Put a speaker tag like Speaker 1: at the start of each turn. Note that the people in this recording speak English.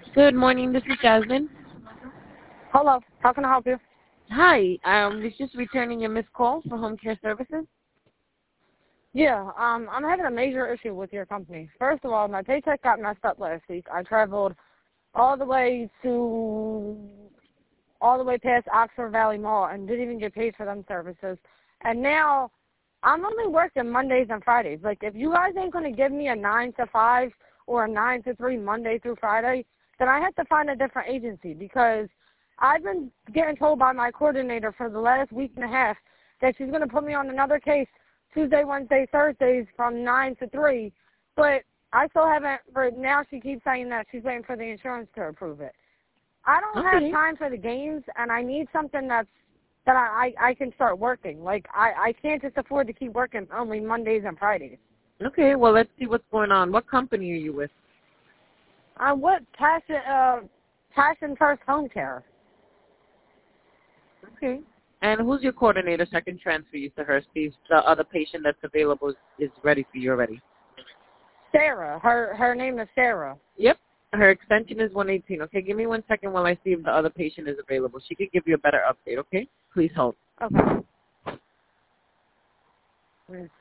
Speaker 1: Good morning. This is Jasmine.
Speaker 2: Hello. How can I help you?
Speaker 1: Hi. Was just returning your missed call for home care services.
Speaker 2: Yeah. I'm having a major issue with your company. First of all, my paycheck got messed up last week. I traveled all the way past Oxford Valley Mall and didn't even get paid for them services. And now I'm only working Mondays and Fridays. Like, if you guys ain't going to give me a 9 to 5 or a 9 to 3 Monday through Friday, then I have to find a different agency, because I've been getting told by my coordinator for the last week and a half that she's going to put me on another case Tuesday, Wednesday, Thursdays from 9 to 3. But I still haven't, for now she keeps saying that she's waiting for the insurance to approve it. I don't have time for the games, and I need something that I can start working. Like, I can't just afford to keep working only Mondays and Fridays.
Speaker 1: Okay. Well, let's see what's going on. What company are you with?
Speaker 2: What Passion First Home Care?
Speaker 1: Okay. And who's your coordinator so I can transfer you to her? See if the other patient that's available is ready for you already.
Speaker 2: Sarah. Her name is Sarah.
Speaker 1: Yep. Her extension is 118. Okay. Give me 1 second while I see if the other patient is available. She could give you a better update. Okay. Please hold.
Speaker 2: Okay.